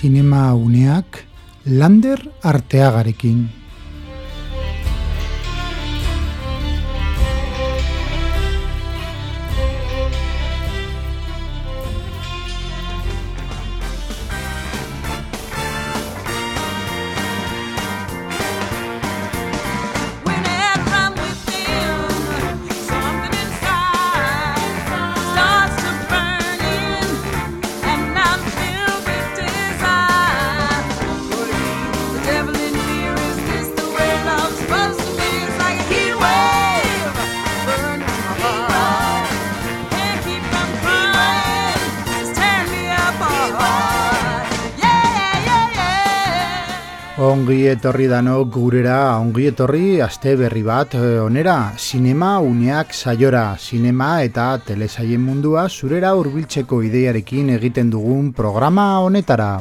Zinema uneak Lander Arteagarekin. Ongi etorri danok gurera, ongi etorri aste berri bat onera, Zinema uneak saiora, zinema eta telesaien mundua zurera hurbiltzeko ideiarekin egiten dugun programa honetara.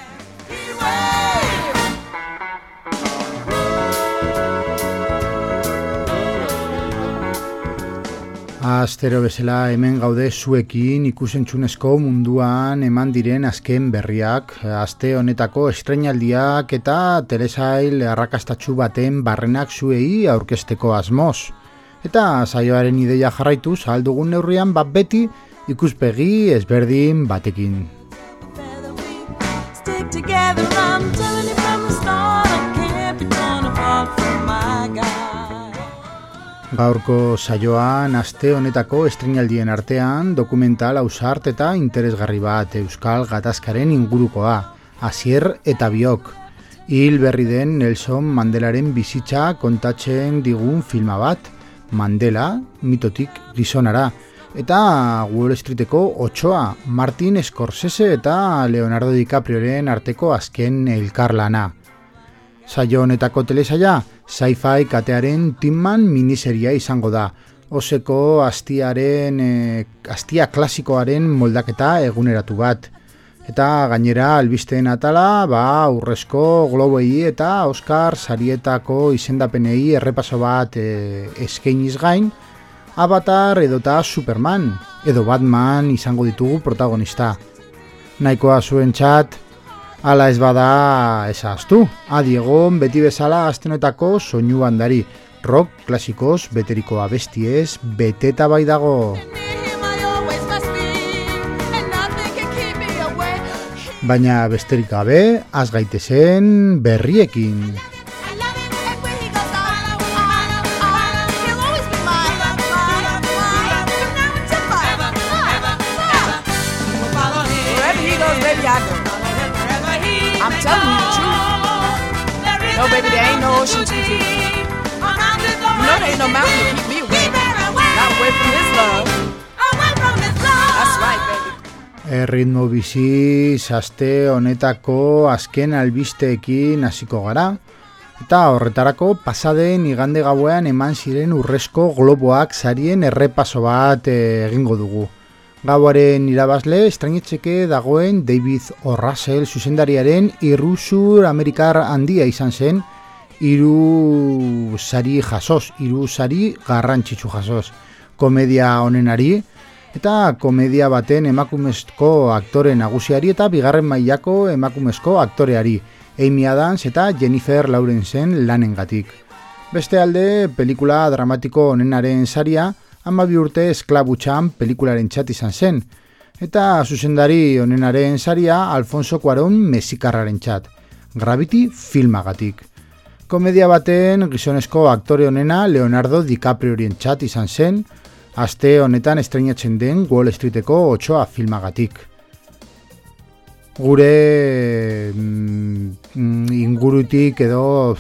Astero bezala hemen gaude zuekin ikusentzunezko munduan eman diren azken berriak, aste honetako estreinaldiak eta telesail arrakastatsu baten barrenak zuei aurkezteko asmoz. Eta saioaren ideia jarraituz ahal dugun neurrian bat beti ikuspegi ezberdin batekin. Gaurko saioan aste honetako estreinaldien artean dokumental ausart eta interesgarri bat Euskal Gatazkaren ingurukoa, Asier eta Biok. Hil berri den Nelson Mandelaren bizitza kontatzen digun filma bat, Mandela, mitotik gizonara, eta Wall Streeteko Otsoa, Martin Scorsese eta Leonardo DiCaprioren arteko azken elkarlana. Saio honetako telesaia, Sci-Fi katearen Tinman miniseria izango da. Oseko astia klasikoaren moldaketa eguneratu bat. Eta gainera albisteen atala, Urrezko Globei eta Oscar sarietako izendapenei errepaso bat eskainiz gain, Avatar edota Superman edo Batman izango ditugu protagonista. Nahikoa zuentzat, ala ez bada ezaztu, adiegon beti bezala astenetako soinu bandari, rock klasikoz beteriko abestiez beteta bai dago. Baina besterik gabe, az gaitezen berriekin. I'm telling you the truth. No, baby, there ain't no ocean too deep. You know there ain't no mountain to keep me away. Not away from this love. That's right, baby. Erritmo biziz aste honetako azken albisteekin hasiko gara. Eta horretarako pasaden igande gauean eman ziren Urrezko Globoak sarien errepaso bat egingo dugu. Gauaren irabazle estrainetzeke dagoen David O. Russell zuzendariaren iruzur amerikar handia izan zen, hiru sari garrantzitsu jasoz. Komedia honenari eta komedia baten emakumezko aktore nagusiari eta bigarren mailako emakumezko aktoreari, Amy Adams eta Jennifer Lawrenceen lanengatik. Beste alde, pelikula dramatiko honenaren saria 12 urte esklabutxan pelikularen txat izan zen, eta zuzendari honenaren saria Alfonso Cuarón mexikarraren txat, Gravity filmagatik. Komedia baten gizonezko aktore honena Leonardo DiCaprioren txat izan zen, aste honetan estreinatzen den Wall Streeteko Otsoa filmagatik. Gure ingurutik edo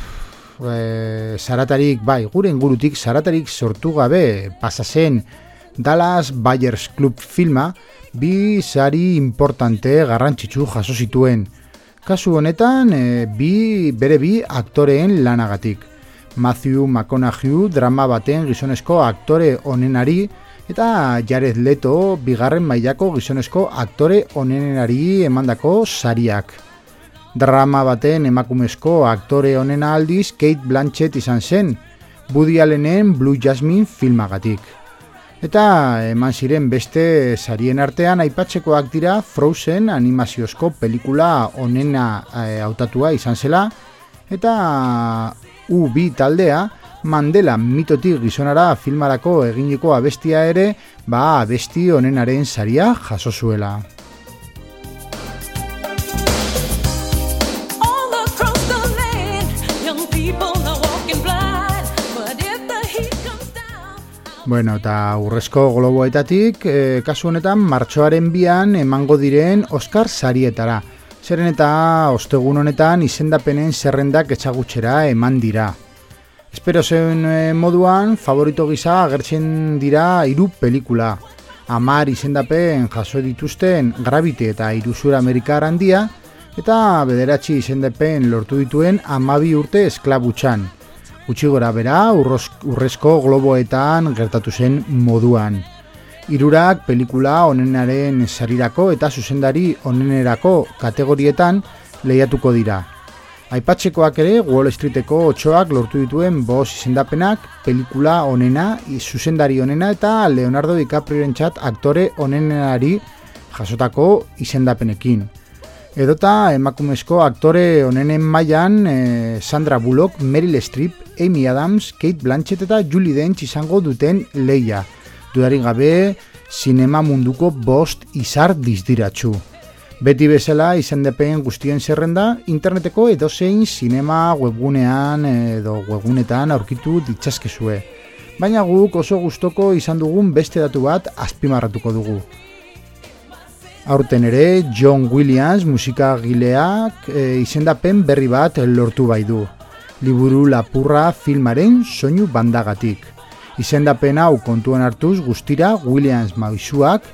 gure ingurutik zaratarik sortu gabe pasa zen Dallas Buyers Club filma bi sari importante garrantzitsu jaso zituen. Kasu honetan bere bi aktoreen lanagatik. Matthew McConaughey drama baten gizonezko aktore onenari eta Jared Leto bigarren mailako gizonezko aktore onenari emandako sariak. Drama baten emakumezko aktore honena aldiz Kate Blanchett izan zen, Woody Allenen Blue Jasmine filmagatik. Eta eman ziren beste sarien artean aipatzekoak dira Frozen animaziozko pelikula onena hautatua izan zela, eta U2 taldea Mandela mitotik gizonara filmarako eginiko abestia ere, abesti onenaren saria jaso zuela. Bueno, eta urrezko globoetatik, kasu honetan martxoaren 2 emango diren Oscar sarietara. Zeren eta ostegun honetan izendapenen zerrendak etxagutxera eman dira. Espero zen moduan, favorito gisa agertzen dira 3 pelikula. 10 izendapen jaso dituzten Gravity eta Iruzur Amerikar Handia, eta 9 izendapen lortu dituen 12 urte esklabutxan. Gutxi gora bera, urrezko globoetan gertatu zen moduan. 3 pelikula onenaren sarirako eta zuzendari onenerako kategorietan lehiatuko dira. Aipatzekoak ere, Wall Streeteko 8ak lortu dituen 5 izendapenak, pelikula onena, zuzendari onena eta Leonardo DiCapriorentzat aktore onenari jasotako izendapenekin. Edota emakumezko aktore onenen mailan Sandra Bullock, Meryl Streep, Amy Adams, Kate Blanchett eta Judi Dench izango duten lehia. Dudarik gabe, sinema munduko 5 izar dizdiratsu. Beti bezala izendapen guztien zerrenda, interneteko edozein sinema webgunean edo webgunetan aurkitu ditzazkezue. Baina guk oso gustoko izan dugun beste datu bat azpimarratuko dugu. Aurten ere, John Williams musikagileak izendapen berri bat lortu bai du. Liburu lapurra filmaren soinu bandagatik. Izendapen hau kontuan hartuz guztira Williams maisuak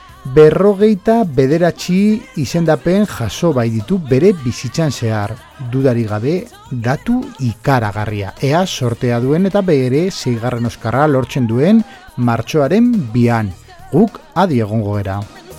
49 izendapen jaso bai ditu bere bizitzan zehar. Dudarik gabe datu ikaragarria. Ea sortea duen eta bere 6. Oskarra lortzen duen martxoaren 2. Guk adi egongo gera.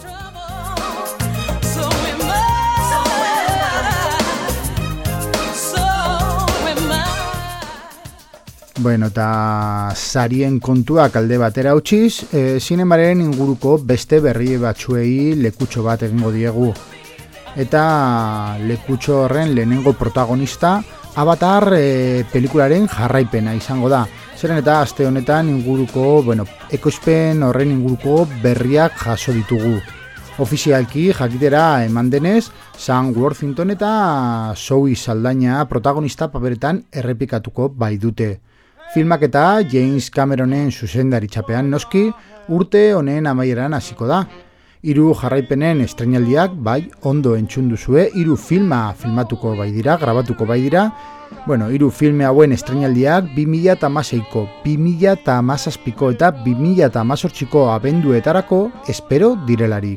Bueno, eta sarien kontuak alde batera utziz, zinemaren inguruko beste berri batzuei lekutxo bat egingo diegu. Eta lekutxo horren lehenengo protagonista Avatar pelikularen jarraipena izango da. Zeren eta aste honetan inguruko, ekoizpen horren inguruko berriak jaso ditugu. Ofizialki jakitera eman denez, Sam Worthington eta Zoe Saldaña protagonista paperetan errepikatuko bai dute. Filmak eta James Cameronen zuzendaritzapean noski urte honen amaieran hasiko da. 3 jarraipenen estreinaldiak bai ondo entzun duzue, 3 filma filmatuko bai dira, grabatuko bai dira. 3 filme hauen estreinaldiak 2016ko, 2017ko eta 2018ko abenduetarako espero direlarik.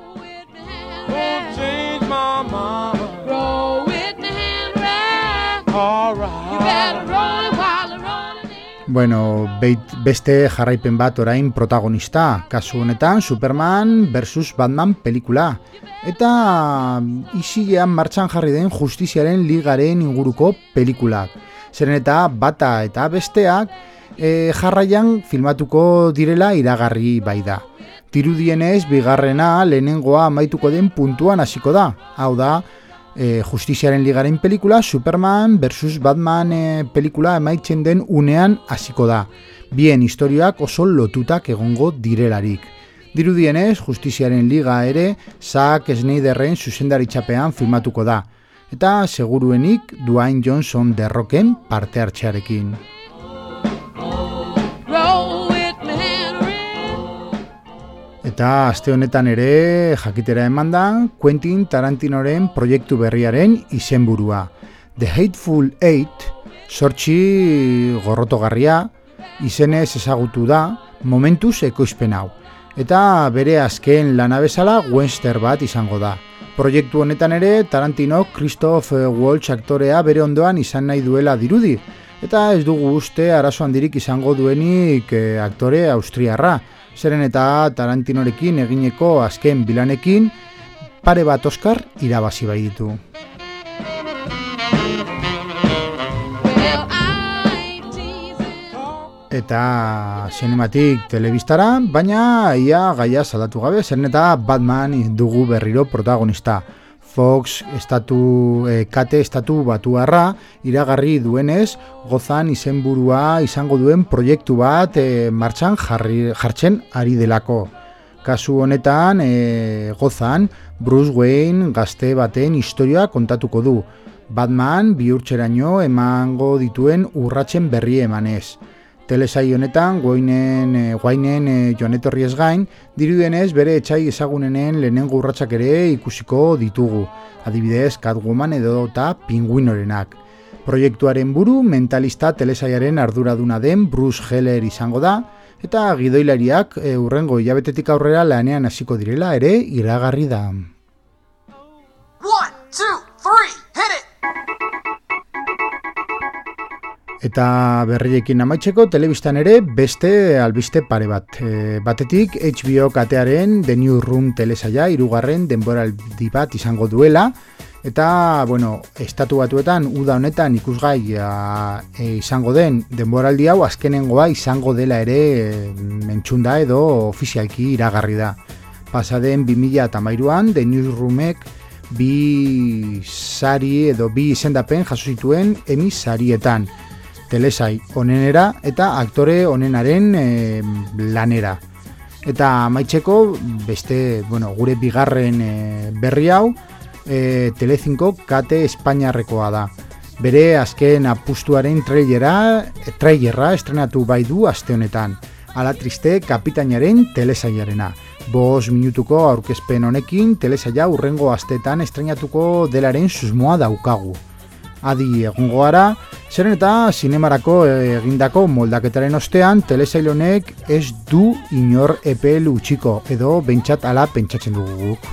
Beste jarraipen bat orain protagonista, kasu honetan Superman vs. Batman pelikula. Eta isilean martxan jarri den Justiziaren Ligaren inguruko pelikulak. Zeren eta bata eta besteak jarraian filmatuko direla iragarri bai da. Dirudienez, bigarrena lehenengoa amaituko den puntuan hasiko da. Hau da, Justiziaren Ligaren pelikula, Superman vs. Batman pelikula emaitzen den unean hasiko da. Bien historiak oso lotutak egongo direlarik. Dirudienez, Justiziaren Liga ere Zack Snyderren zuzendaritzapean filmatuko da. Eta seguruenik Dwayne Johnson The Rocken parte hartzearekin. Eta aste honetan ere jakitera eman da Quentin Tarantinoren proiektu berriaren izenburua. The Hateful Eight, 8 gorrotogarria, izenez ezagutu da momentuz ekoizpen hau. Eta bere azken lana bezala western bat izango da. Proiektu honetan ere Tarantino Christoph Waltz aktorea bere ondoan izan nahi duela dirudi. Eta ez dugu uste arazo handirik izango duenik aktore austriarra. Zeren eta Tarantinorekin egineko azken bilanekin pare bat Oscar irabazi bai ditu. eta zinematik telebistara, baina ia gaia salatu gabe, zeren eta Batman dugu berriro protagonista. Fox kate estatu batuarra iragarri duenez, Gozan izenburua izango duen proiektu bat martxan jartzen ari delako. Kasu honetan, Gozan, Bruce Wayne gazte baten historia kontatuko du. Batman bihurtzeraino emango dituen urratsen berri emanez. Telesail honetan, Waynen joanetorriez gain, dirudenez bere etxai ezagunenen lehenengo urratsak ere ikusiko ditugu. Adibidez, Catwoman edo eta Pingüinorenak. Proiektuaren buru mentalista telesailaren arduraduna den Bruce Heller izango da, eta gidoilariak hurrengo hilabetetik aurrera lanean hasiko direla ere iragarri da. 1, 2, 3, hit it! Eta berriekin amaitzeko telebistan ere beste albiste pare bat. Batetik HBO katearen The Newsroom telesaila 3. denboraldi bat izango duela. Eta, estatu batuetan uda honetan ikusgai izango den denboraldi hau azkenengoa izango dela ere mentzunda edo ofizialki iragarri da. Pasaden 2013an The Newsroomek bi izendapen jaso zituen Emmy sarietan. Telesai onenera eta aktore onenaren lanera. Eta amaitzeko beste, gure bigarren berri hau, Telecinco kate Espainiarrekoa da. Bere azken apustuaren trailerra estrenatu bai du aste honetan. Ala triste kapitainaren telesailarena. 5 minutuko aurkezpen honekin telesaila hurrengo asteetan estrenatuko delaren susmoa daukagu. Adi egongo gara, zeren eta zinemarako egindako moldaketaren ostean telesail honek ez du inor epel utxiko, edo behintzat ala pentsatzen dugu guk.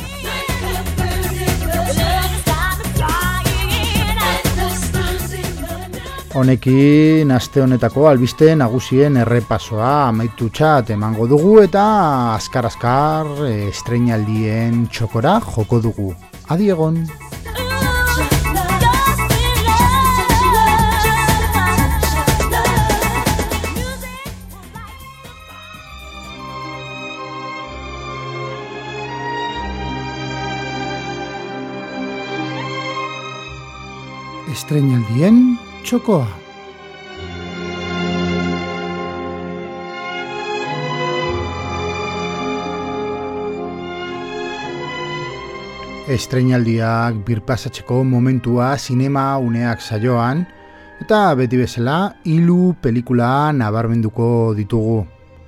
Honekin aste honetako albiste nagusien errepasoa amaitutxat emango dugu eta azkar estreinaldien txokora joko dugu. Adi egon! Estreinaldien txokoa. Estreinaldiak birpasatzeko momentua zinema uneak saioan, eta beti bezala 3 pelikula nabarmenduko ditugu.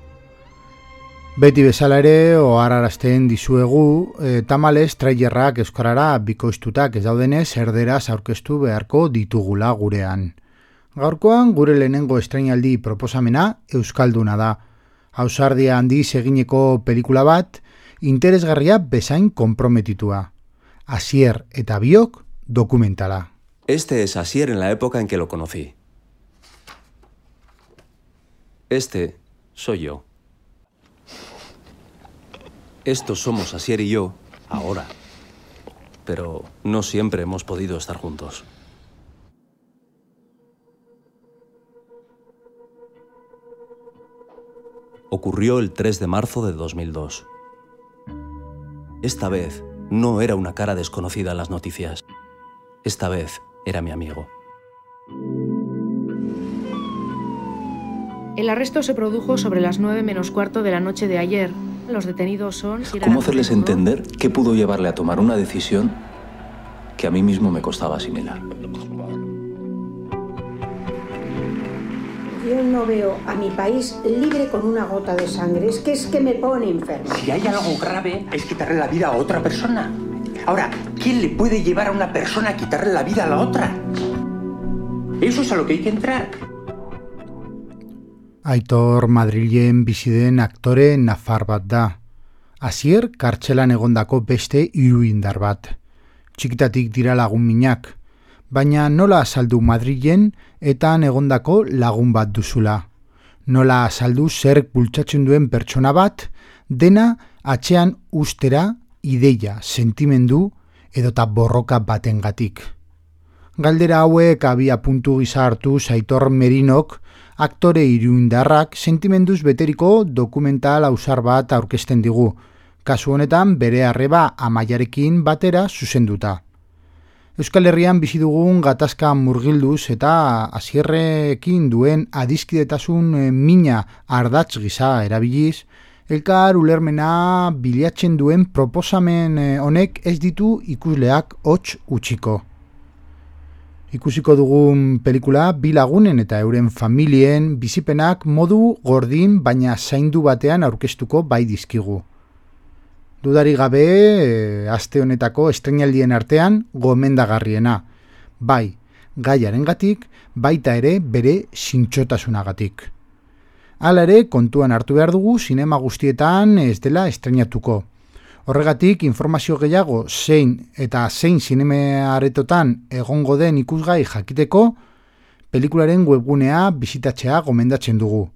Beti bezala ere oharrarazten dizuegu, tamalez trailerrak euskarara bikoiztutak ez daudenez erderaz aurkeztu beharko ditugula gurean. Gaurkoan gure lehenengo estreinaldi proposamena euskalduna da. Ausardia handiz egineko pelikula bat, interesgarria bezain konprometitua. Asier eta Biok dokumentala. Este es Asier en la época en que lo conocí. Este soy yo. Estos somos Asier y yo ahora, pero no siempre hemos podido estar juntos. Ocurrió el 3 de marzo de 2002. Esta vez no era una cara desconocida en las noticias. Esta vez era mi amigo. El arresto se produjo sobre las 9 menos cuarto de la noche de ayer. Los detenidos son... ¿Cómo hacerles entender qué pudo llevarle a tomar una decisión que a mí mismo me costaba asimilar? Yo no veo a mi país libre con una gota de sangre. Es que me pone enfermo. Si hay algo grave, es quitarle la vida a otra persona. Ahora, ¿quién le puede llevar a una persona a quitarle la vida a la otra? Eso es a lo que hay que entrar. Aitor Madrilen bizi den aktore nafar bat da. Asier kartzelan egondako beste 3 indar bat. Txikitatik dira lagun minak, baina nola azaldu Madrilen eta egondako lagun bat duzula. Nola azaldu zerk bultzatzen duen pertsona bat, dena atzean ustera, ideia, sentimendu edota borroka batengatik. Galdera hauek abia puntu gisa hartu Aitor Merinok aktore iruindarrak sentimenduz beteriko dokumental ausar bat aurkezten digu, kasu honetan bere arreba Amaiarekin batera zuzenduta. Euskal Herrian bizi dugun gatazka murgilduz eta Asierrekin duen adiskidetasun mina ardatz gisa erabiliz, elkar ulermena bilatzen duen proposamen honek ez ditu ikusleak hots utziko. Ikusiko dugun pelikula bi lagunen eta euren familien bizipenak modu gordin baina zaindu batean aurkeztuko bai dizkigu. Dudari gabe, aste honetako estreinaldien artean gomendagarriena. Bai, gaiarengatik, baita ere bere zintzotasunagatik. Hala ere, kontuan hartu behar dugu sinema guztietan ez dela estreinatuko. Horregatik, informazio gehiago zein sinema aretotan egongo den ikusgai jakiteko, pelikularen webgunea bisitatzea gomendatzen dugu.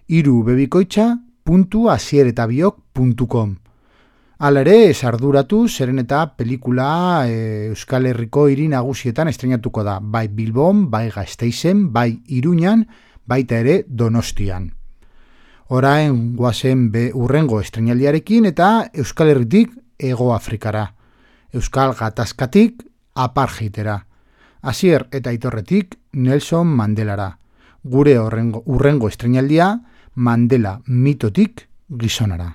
irubebikoitza.asieretabiok.com. Hala ere, arduratu zeren eta pelikula Euskal Herriko hiri nagusietan estreinatuko da, bai Bilbon, bai Gasteizen, bai Iruñan, baita ere Donostian. Orain goazen urrengo estreinaldiarekin eta Euskal Herritik Hego Afrikara, Euskal Gatazkatik Apartheidera, Asier eta Aitorretik Nelson Mandelara. Gure urrengo estreinaldia Mandela mitotik gizonara.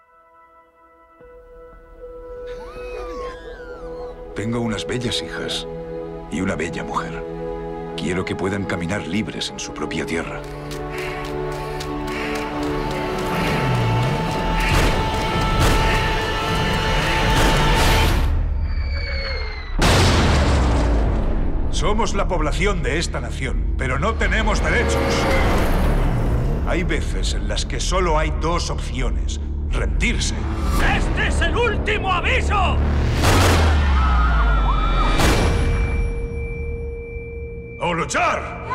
Tengo unas bellas hijas y una bella mujer. Quiero que puedan caminar libres en su propia tierra. Somos la población de esta nación, pero no tenemos derechos. Hay veces en las que solo hay dos opciones: rendirse. ¡Este es el último aviso! ¡O luchar!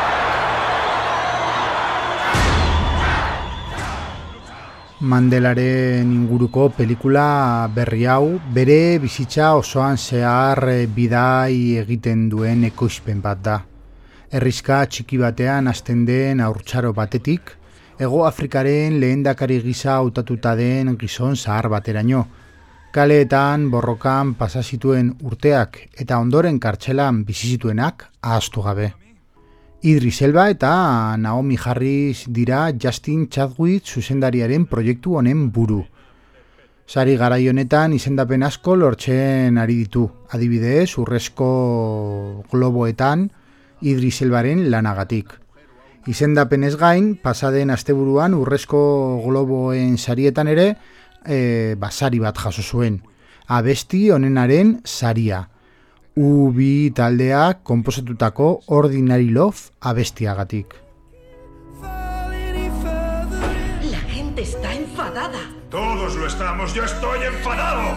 Mandelaren inguruko pelikula berri hau bere bizitza osoan zehar bidai egiten duen ekoizpen bat da. Herrizka txiki batean hasten den haurtzaro batetik, Hego Afrikaren lehendakari gisa hautatuta den gizon zahar bateraino. Kaleetan borrokan pasa zituen urteak eta ondoren kartzelan bizi zituenak ahaztu gabe. Idris Elba eta Naomi Harris dira Justin Chadwick zuzendariaren proiektu honen buru. Sari garai honetan izendapen asko lortzen ari ditu, adibidez Urrezko Globoetan Idris Elbaren lanagatik. Izendapenez gain, pasaden asteburuan Urrezko Globoen sarietan ere sari bat jaso zuen. Abesti honenaren saria. U2 taldeak konposatutako Ordinary Love abestiagatik. La gente está enfadada. Todos lo estamos, yo estoy enfadado.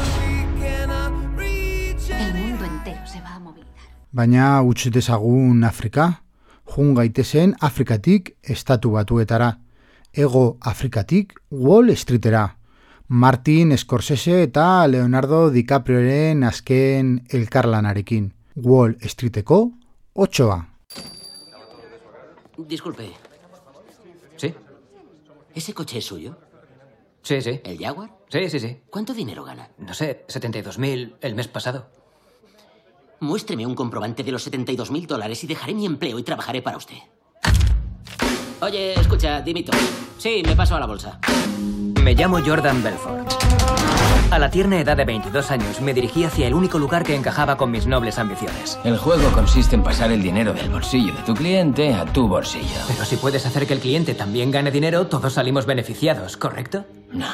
El mundo entero se va a movilizar. Baina utz dezagun Afrika, jun gaitezen Afrikatik Estatu Batuetara, Hego Afrikatik Wall Streetera. Martin Scorsese eta Leonardo DiCaprioren azken elkarlanarekin. Wall Streeteko 8. Disculpe. ¿Sí? ¿Ese coche es suyo? Sí, sí. ¿El Jaguar? Sí, sí, sí. ¿Cuánto dinero gana? No sé, 72.000 el mes pasado. Muéstreme un comprobante de los $72.000 y dejaré mi empleo y trabajaré para usted. Oye, escucha, dimito. Sí, me paso a la bolsa. Me llamo Jordan Belfort. A la tierna edad de 22 años me dirigí hacia el único lugar que encajaba con mis nobles ambiciones. El juego consiste en pasar el dinero del bolsillo de tu cliente a tu bolsillo. Pero si puedes hacer que el cliente también gane dinero, todos salimos beneficiados, ¿correcto? No.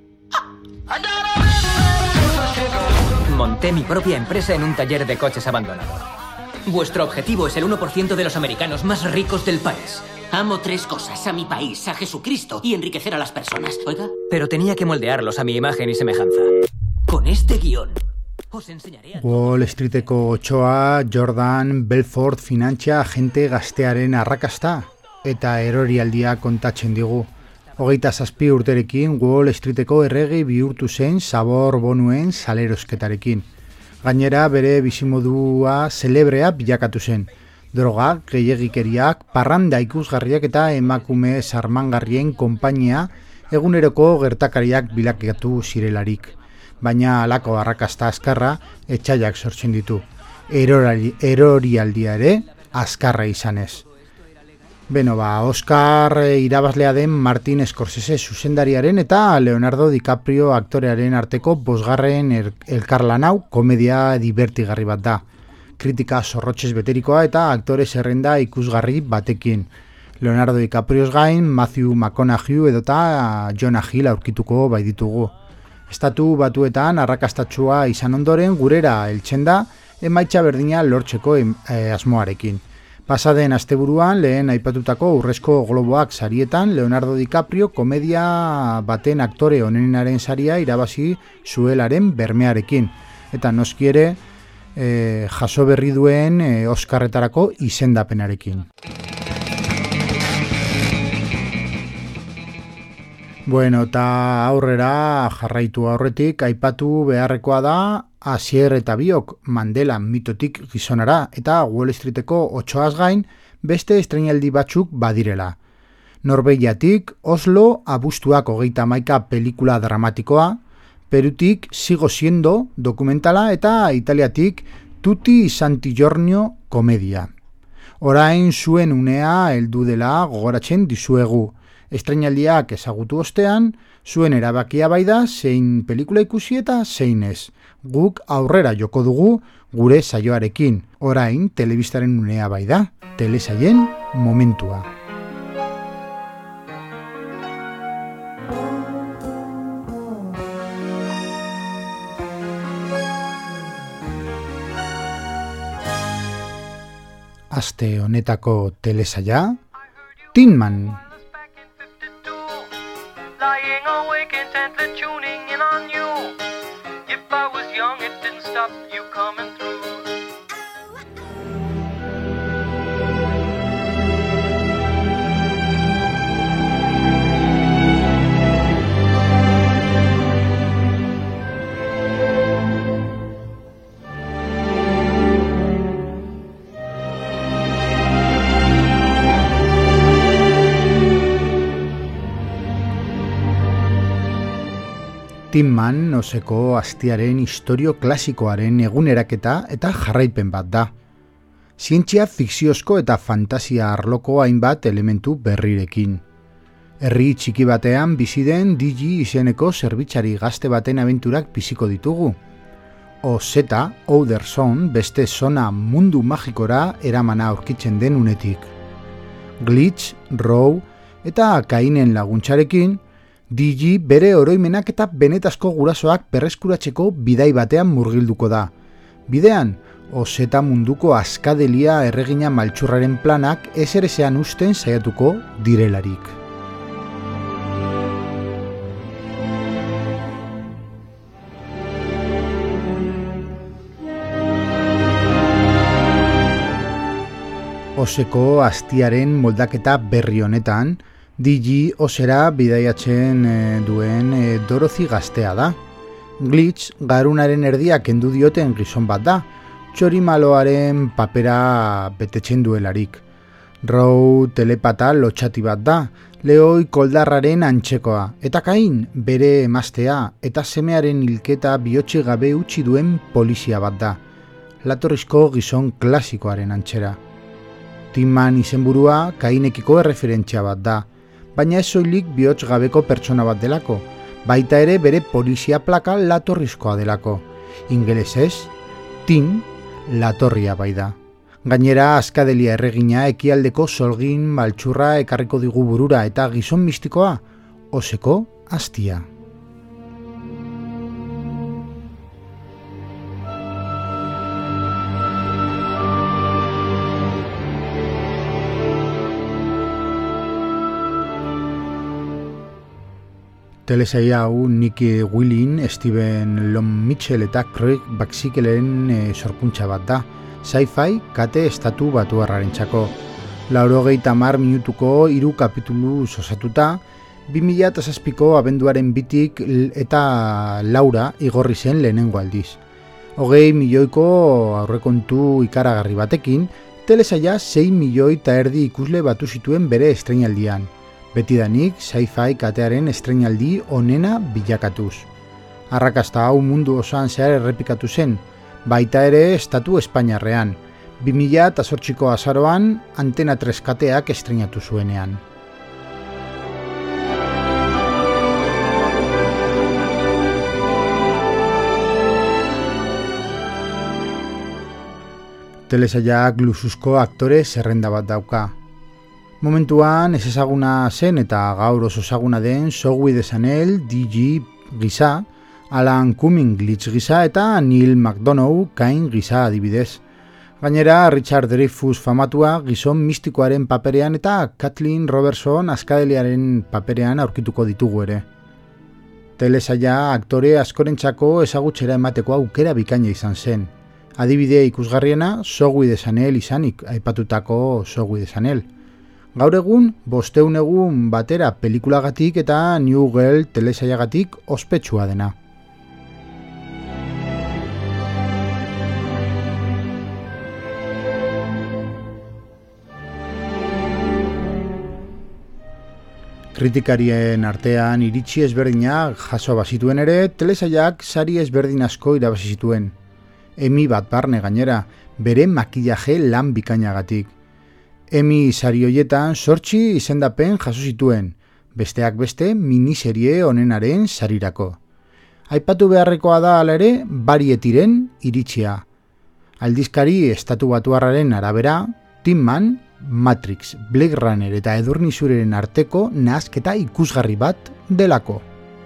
Monté mi propia empresa en un taller de coches abandonado. Vuestro objetivo es el 1% de los americanos más ricos del país. Amo 3 cosas: a mi país, a Jesucristo y enriquecer a las personas. ¿Oiga? Pero tenía que moldearlos a mi imagen y semejanza. Con este guión os enseñaré a... Wall Streeteko 8, Jordan Belfort finantza agente gaztearen arrakasta eta erorialdia kontatzen digu. 27 urterekin Wall Streeteko errege bihurtu zen zabor bonuen salerosketarekin. Gainera bere bizimodua zelebrea bilakatu zen. Drogak, gehiegikeriak, parranda ikusgarriak eta emakume sarmangarrien konpainia eguneroko gertakariak bilakatu zirelarik. Baina halako arrakasta azkarra etxaiak sortzen ditu. Erorialdia ere azkarra izanez. Beno, Oscar irabazlea den Martin Scorsese zuzendariaren eta Leonardo DiCaprio aktorearen arteko 5. elkarlan hau komedia divertigarri bat da. Kritika zorrotxez beterikoa eta aktore zerrenda ikusgarri batekin. Leonardo DiCaprioz gain, Matthew McConaughey edota Jonah Hill aurkituko baititugu. Estatu Batuetan arrakastatsua izan ondoren gurera heltzen da emaitza berdina lortzeko asmoarekin. Pasaden asteburuan lehen aipatutako Urrezko Globoak sarietan Leonardo DiCaprio komedia baten aktore onenaren saria irabazi zuelaren bermearekin. Eta noski ere jaso berri duen Oscarretarako izendapenarekin. Bueno, eta aurrera jarraitu aurretik aipatu beharrekoa da Asier eta biok Mandela mitotik gizonara eta Wall Streeteko 8az gain beste estreinaldi batzuk badirela. Norbeiatik Oslo abuztuak 31 pelikula dramatikoa, Perutik Sigo Siendo dokumentala eta Italiatik Tutti Santi Giorno komedia. Orain zuen unea heldu dela gogoratzen dizuegu. Estreinaldiak ezagutu ostean, zuen erabakia bai da zein pelikula ikusi eta zein ez. Guk aurrera joko dugu gure saioarekin. Orain telebistaren unea bai da. Telesaien momentua. Aste honetako telesaia, Tin Man. Lying awake intently tuning in on you. If I was young, it didn't stop you coming through. Tin Man oseko astiaren istorio klasikoaren eguneraketa eta jarraipen bat da. Zientzia fikziozko eta fantasia arloko hainbat elementu berrirekin. Herri txiki batean bizi den Digi izeneko zerbitzari gazte baten abenturak biziko ditugu. Ozeta, Ouderson, beste zona mundu magikora eramana aurkitzen den unetik. Glitch, Row eta Kainen laguntzarekin, Digi bere oroimenak eta benetazko gurasoak berreskuratzeko bidai batean murgilduko da. Bidean, Ozeta munduko askadelia erregina maltsurraren planak ezerezean usten saiatuko direlarik. Ozeko astiaren moldaketa berri honetan, Digi Ozera bidaiatzen duen Dorothy gaztea da. Glitch garunaren erdia kendu dioten gizon bat da, txorimaloaren papera betetzen duelarik. Row telepata lotxati bat da, Leoi koldarraren antzekoa, eta Kain bere emaztea eta semearen hilketa bihotzi gabe utzi duen polizia bat da. Latorrizko gizon klasikoaren antzera. Tin Man izenburua Kainekiko erreferentzia bat da, baina ez soilik bihotz gabeko pertsona bat delako, baita ere bere polizia plaka latorrizkoa delako. Ingelesez, Tin latorria bai da. Gainera, askadelia erregina ekialdeko solgin maltsurra ekarriko digu burura eta gizon mistikoa, Ozeko astia. Telesaia hau Nicky Whelan, Steven Lon Mitchell eta Craig Baxikelen sorkuntza bat da. Sci-fi kate estatu batuarrarentzako. 90 minutuko 3 kapitulu osatuta, 2007ko abenduaren 2 eta Laura igorri zen lehenengo aldiz. 20 milioiko aurrekontu ikaragarri batekin telesaia 6,5 milioi ikusle batu zituen bere estreinaldian. Betidanik sci-fi katearen estreinaldi onena bilakatuz. Arrakasta hau mundu osoan zehar errepikatu zen, baita ere estatu Espainiarrean, 2008ko azaroan Antena 3 kateak estreinatu zuenean. Telesaiak luxuzko aktore zerrenda bat dauka. Momentuan ez ezaguna zen eta gaur oso ezaguna den Zoe Deschanel, DG gisa, Alan Cumming Glitch gisa eta Neil McDonough Cain gisa adibidez. Gainera, Richard Dreyfuss famatua gizon mistikoaren paperean eta Kathleen Robertson askadeliaren paperean aurkituko ditugu ere. Telesaia aktore askorentzako ezagutxera emateko aukera bikaina izan zen. Adibide ikusgarriena Zoe Deschanel izanik aipatutako Zoe Deschanel. Gaur egun, 500 egun batera pelikulagatik eta New Girl telesaiagatik ospetsua dena. Kritikarien artean iritzi ezberdinak jaso bazituen ere, telesaiak sari ezberdin asko irabazi zituen. Emmy bat barne gainera, bere makillaje lan bikainagatik. Emmy sari hoietan 8 izendapen jaso zituen, besteak beste miniserie onenaren sarirako. Aipatu beharrekoa da hala ere Varietiren iritzia. Aldizkari estatubatuarraren arabera, Tin Man, Matrix, Blade Runner eta Edurne Zureren arteko nahasketa ikusgarri bat delako.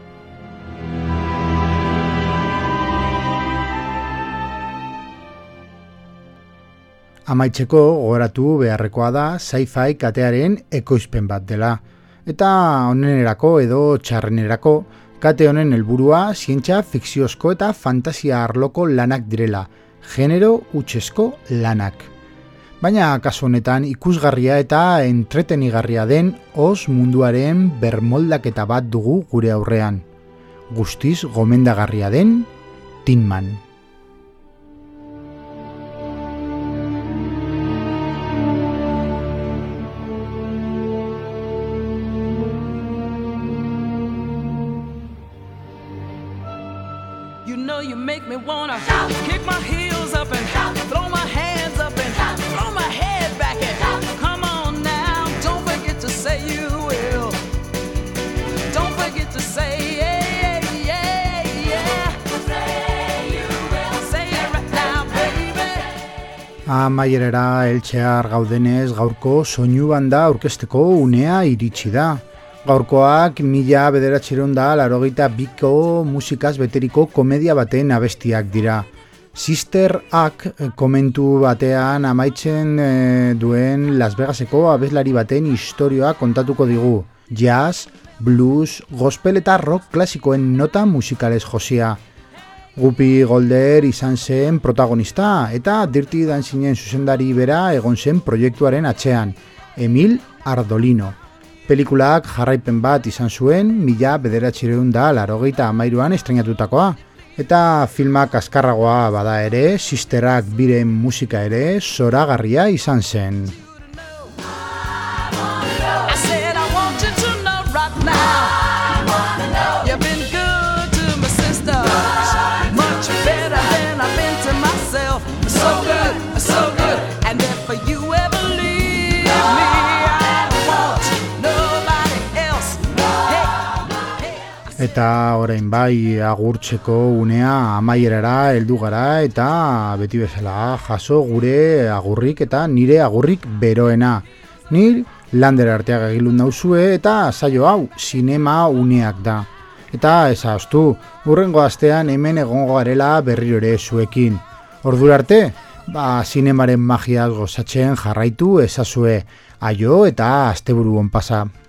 Amaitzeko gogoratu beharrekoa da sci-fi katearen ekoizpen bat dela. Eta onenerako edo txarrenerako, kate honen helburua zientzia fikziozko eta fantasia arloko lanak direla, genero hutsezko lanak. Baina kasu honetan ikusgarria eta entretenigarria den os munduaren bermoldaketa bat dugu gure aurrean. Guztiz gomendagarria den Tin Man. You know you make me wanna kick my heels up and throw my hands up and throw my head back and come on now, don't forget to say you will. Don't forget to say yeah, yeah, yeah. Say you will. Say it right now, baby. Amaierera heltzear gaudenez gaurko soinu banda aurkezteko unea iritsi da. Gaurkoak 1982ko musikaz beteriko komedia baten abestiak dira. Sister Act komentu batean amaitzen duen Las Vegaseko abeslari baten istorioa kontatuko digu. Jazz, blues, gospel eta rock klasikoen nota musikalez josia. Guppy Golder izan zen protagonista eta Dirty Dancingen zuzendari bera egon zen proiektuaren atzean, Emil Ardolino. Pelikulak jarraipen bat izan zuen 1983an estreinatutakoa. Eta filmak azkarragoa bada ere, Sisterak biren musika ere zoragarria izan zen. Eta orain bai agurtzeko unea amaierara heldu gara eta beti bezala jaso gure agurrik eta nire agurrik beroena. Nir Lander Arteaga egilun nauzue eta saio hau zinema uneak da. Eta ezaztu, hurrengo astean hemen egongo garela berriro ere zuekin. Ordura arte, zinemaren magiaz gozatzen jarraitu ezazue. Aio eta asteburu on pasa.